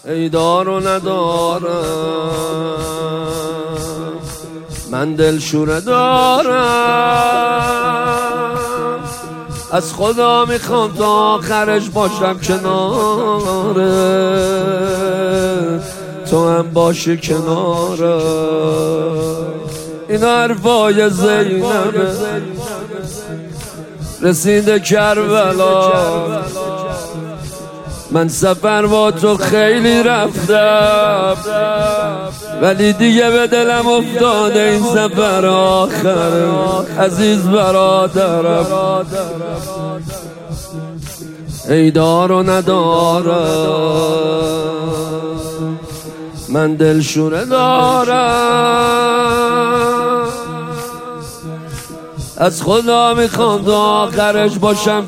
ای دار و ندارم، من دلشوره دارم، از خدا میخوام تا آخرش باشم کناره، تو هم باشی کنارم. این حرفای زینبه رسیده کربلا، من سفر با تو خیلی رفتم ولی دیگه به دلم افتاده این سفر آخر. عزیز برادرم، ای دار و ندارم، من دلشوره دارم، از خدا میخوام تا آخرش باشم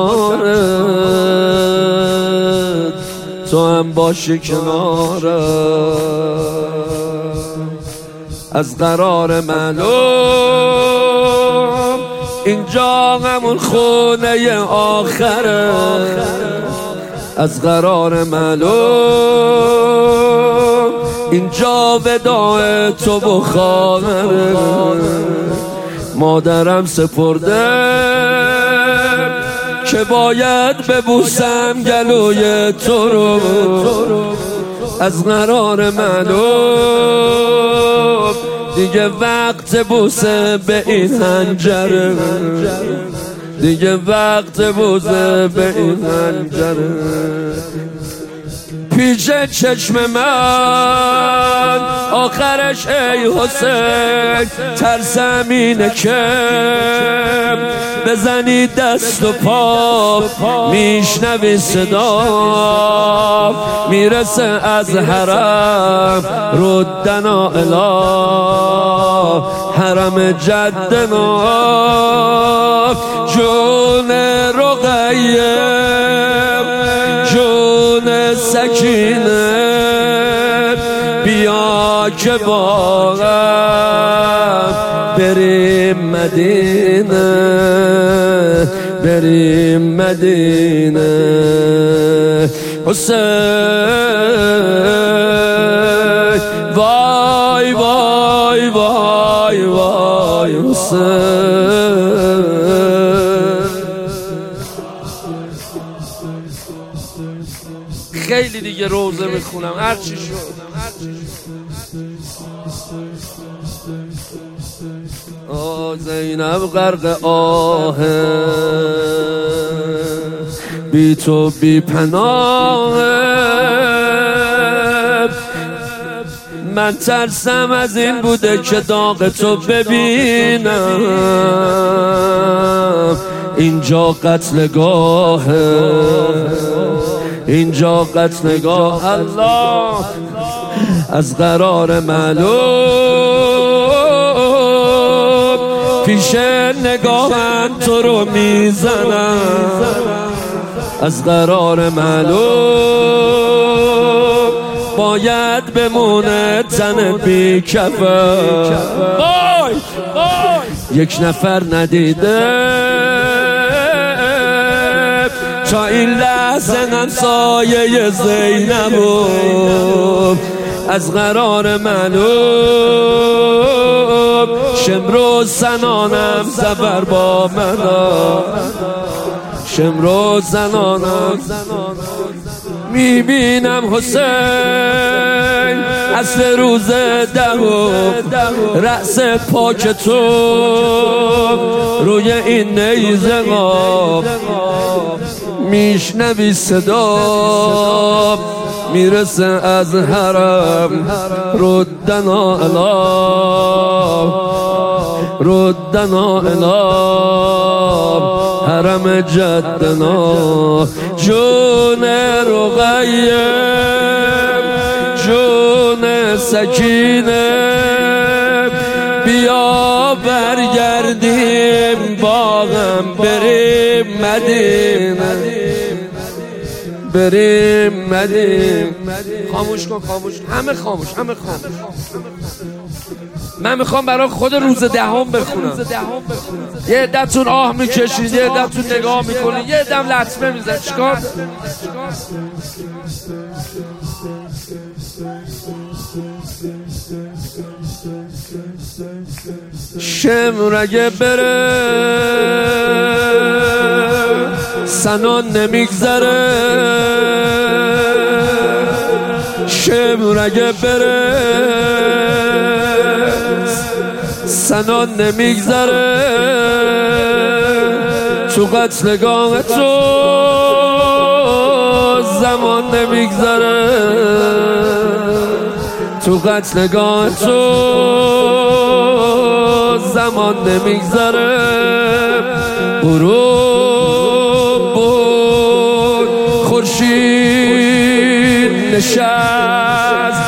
کنارت، تو هم باشی کنارم. از قرار معلوم اینجا همون خونه آخره، از قرار معلوم اینجا وداع تو بخاره. مادرم سپرده که باید ببوسم گلوی تو رو، از قرار معلوم دیگه وقت بوسه به این حنجره، دیگه وقت بوسه به این حنجره. پیش چشم من آخرش ای حسین ترسم اینه که بزنی دست و پا، میشنوی صدا میرسه از حرم ردنا الی حرم جدنا. جون رقیه جون سکینه بیا که با هم بریم مدینه، بریم مدینه. حسین وای وای وای وای حسین، خیلی دیگه روزه میخونم هرچی شد. زینب غرق آه بی تو بی پناه، من ترسم از این بوده که داغ تو ببینم، اینجا قتلگاهه، اینجا قتلگاه. الله از قرار معلوم پیش نگاهم تو رو میزنم، از قرار معلوم باید بمونه تن بی کفن. یک نفر ندیده تا این لحظه همسایه زینبو، از قرار معلوم شمرو زنانم زبر با منا، شمرو زنانم میبینم حسین اصل روز دهم رأس پاک تو روی این نیزه قاب، میشنوی صدا میرسه از حرم ردنا الی ردنا الی حرم جدنا. جون رقیه جون سکینه بیا برگردیم با هم بریم مدینه، بریم مدینه. خاموش کن خاموش، همه خاموش، همه خاموش. من میخوام برای خود روز دهم بخونم. یه عده‌تون آه میکشید، یه عده‌تون نگاه میکنید، یه عده‌م لطمه میزن. چیکار؟ شمر اگه بره سنان نمیگذره، شمر اگه بره سنان نمیگذره، تو قتلگاه تو زمان نمیگذره، تو قتلگاه تو زمان نمیگذره. غروب بود خورشید نشست،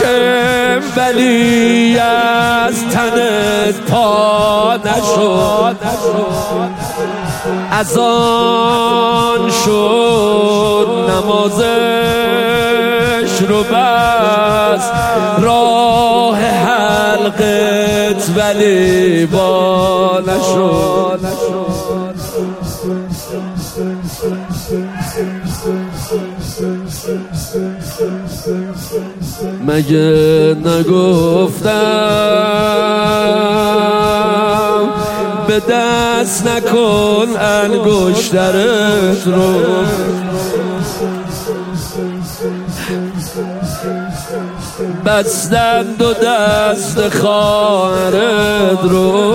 شنبلی از تنت پا نشد، از آن شد نمازش رو بس، راه حلقت ولی با نشد. مگه نگفتم به دست نکن انگشترت رو، بستند و دست خواهرت رو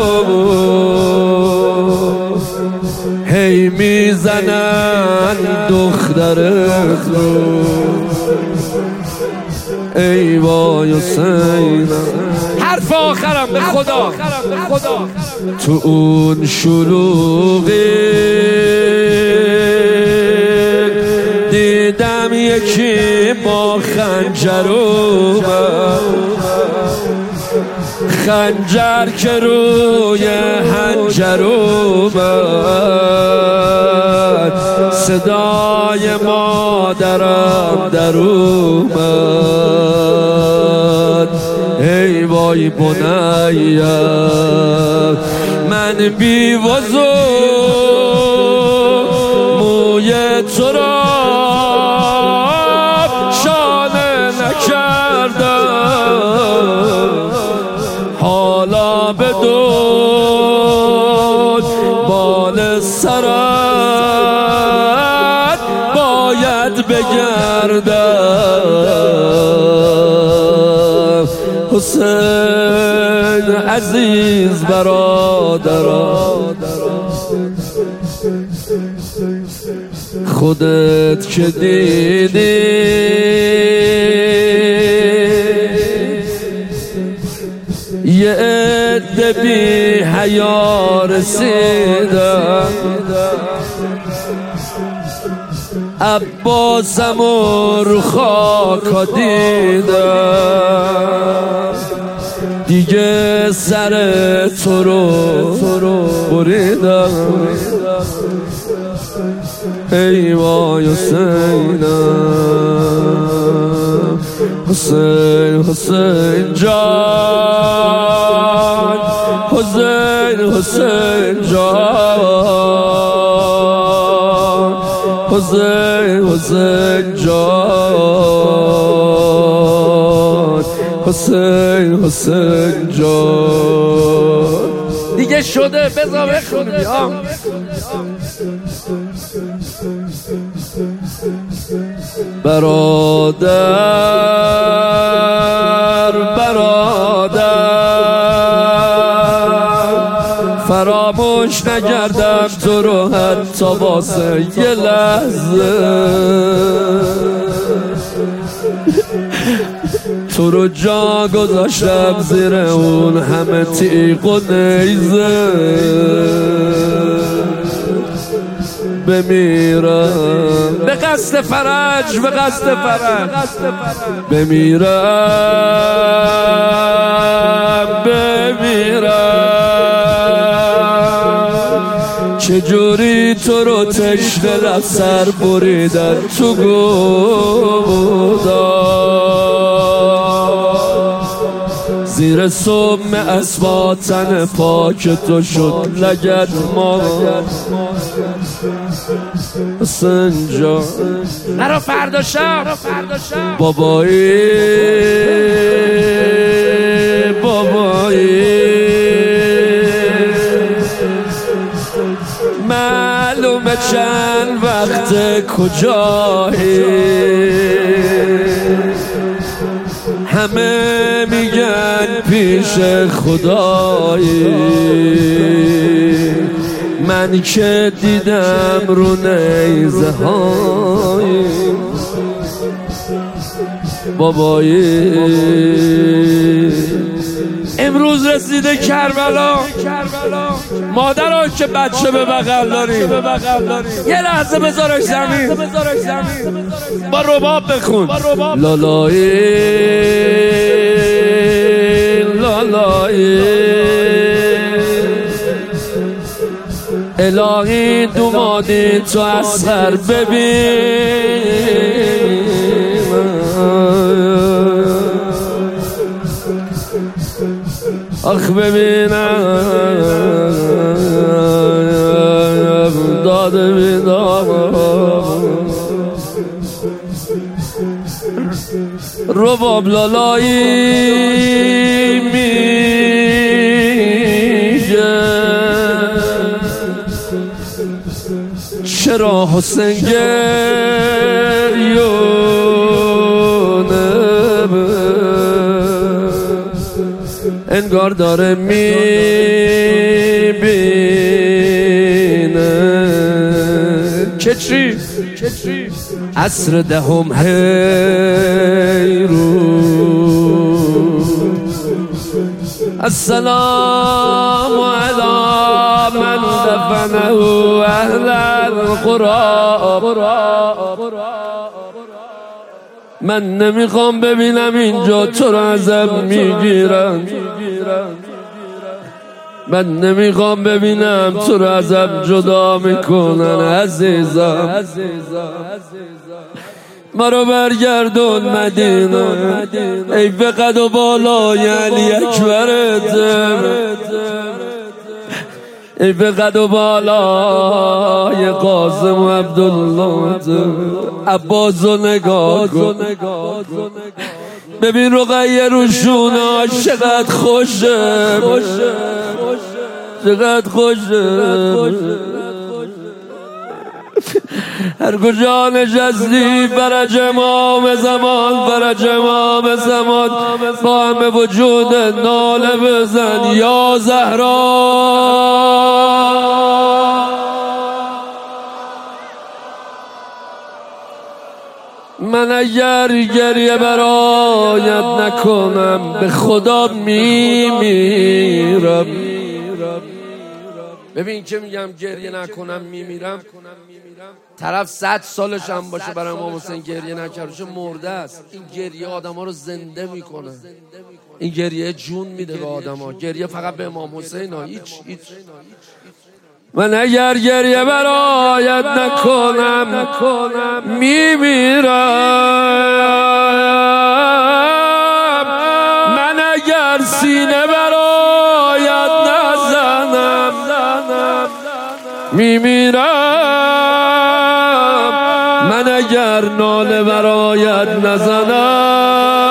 هی میزنن دخترت رو. ای وای حسین، حرف آخرم به خدا، تو اون شلوغی دیدم یکی با خنجر اومد، خنجر که روی حنجر اومد، صدای مادرم در اومد. ای وای بنیم من بی وضو موی تو را شانه نکردم، حالا به دود بال سرت باید بگردم. حسین عزیز برادرم، خودت که دیدی یه عده بی حیا رسیدن، عباسم رو خاکا دیدن، دیگه سر تو رو بریدن. ای وای حسینم، حسین حسین جان، حسین حسین جان، حسین حسین جان، حسین حسین جان. دیگه شده بذار بخونیم. برادر فراموش نکردم تو رو حتی واسه یه لحظه، تو رو جا گذاشتم زیر اون همه تیغ و نیزه، بمیرم به قصد فرج، به قصد فرج بمیرم. چجوری تو رو تشنه لب سر بریدن تو گودم، زیر سم اسباتن پاک تو شد لگد ما سنجا نرو فردا شب بابایی معلومه چند وقت کجایی همه میگن پیش خدایی من که دیدم رو نیزه های بابایی امروز رسیده کربلا مادرها که بچه به بغل داری یه لحظه بذارش زمین با رباب بخون لالایی لالایی الهی دومادی تو اثر ببین آخ ببینم داده بیدام رباب لالایی میگه چرا حسین گریونه انگار داره میبینه که چی؟ عصر دهم هیرو السلام علی من دفنه اهل القرى من نمیخوام ببینم اینجا تو رو ازم میگیرن من نمیخوام ببینم تو رو ازم جدا میکنن عزیزم مرا برگردون مدینه ای به قد و بالای علی اکبرت ای به قد و بالای قاسم و عبدالله عباس و نگاه کن ببین رقیه روشونه چقدر خوشه چقدر خوشه هر کجا نشستی فرج امام زمان فرج امام زمان با همه وجود ناله بزن یا زهرا من اگر گریه برایت نکنم به خدا میمیرم ببین که میگم گریه نکنم میمیرم طرف 100 سالش هم باشه برای امام حسین گریه نکرده مرده است این گریه آدم ها رو زنده میکنه این گریه جون میده به آدم ها گریه فقط به امام حسین ها هیچ من اگر گریه برایت نکنم میمیرم من اگر سینه برایت نزنم میمیرم من اگر ناله برایت نزنم